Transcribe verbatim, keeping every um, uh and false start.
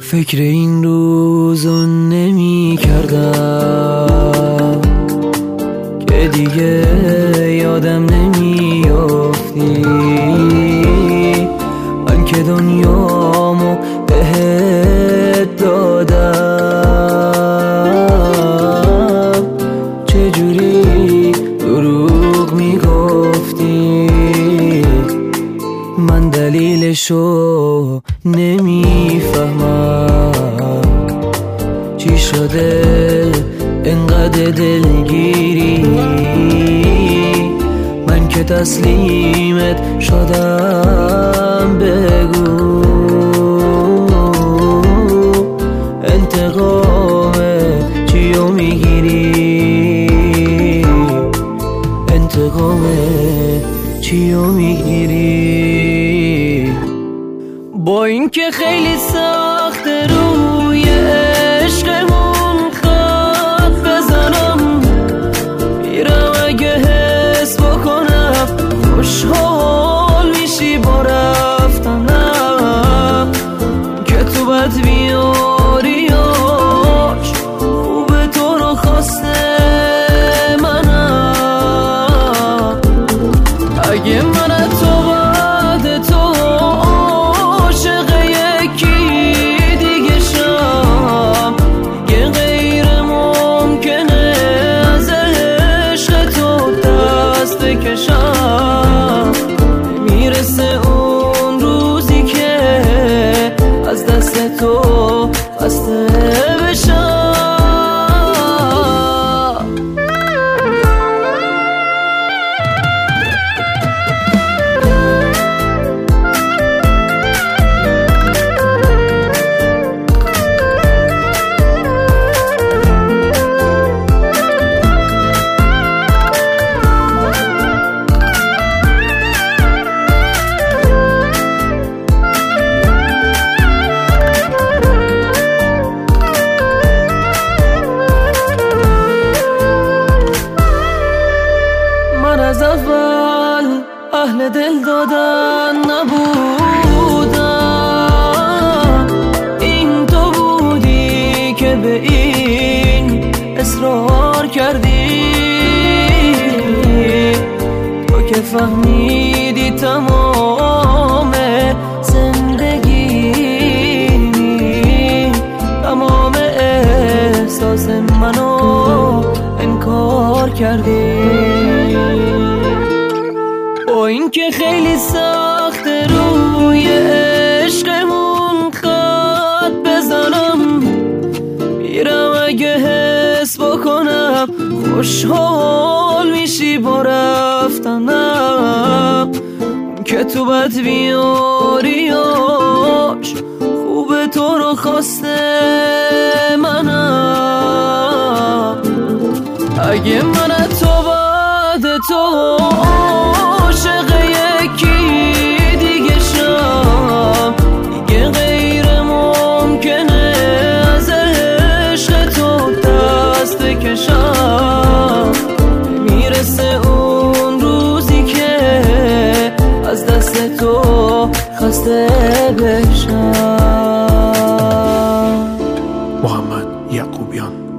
فکر این روزو نمی کردم که دیگه یادم نمی افتی، من که دنیامو بهت دادم، چجوری دروغ می گفتی؟ من دلیلشو نمیفهمم، چی شده انقدر دلگیری؟ من که تسلیمت شدم، بگو انتقام چیو میگیری؟ انتقام چیو میگیری؟ با این که خیلی سخت روی عشقمون خط بزنم، میرم اگه حس بکنم خوشحال میشی با رفتنم، که تو بد بیاریاش خوبه تو رو خواسته منم، اگه من تو بعد تو میرسه اون روزی که از دست تو خسته بشم. از اول اهل دل دادن نبودم، این تو بودی که به این اصرار کردی، تو که فهمیدی تمام زندگی، تمام احساس منو انکار کردی. با این که خیلی سخت روی عشقمون خط بزنم، میرم اگه حس بکنم خوشحال میشی با رفتنم، که تو بد بیاریاش خوبه تو رو خواسته منم، اگه من تو بعد تو عاشق یکی دیگه شم، دیگه غیر ممکنه از عشق تو دست کشم، میرسه اون روزی که از دست تو خسته بشم. محمد یعقوبیان.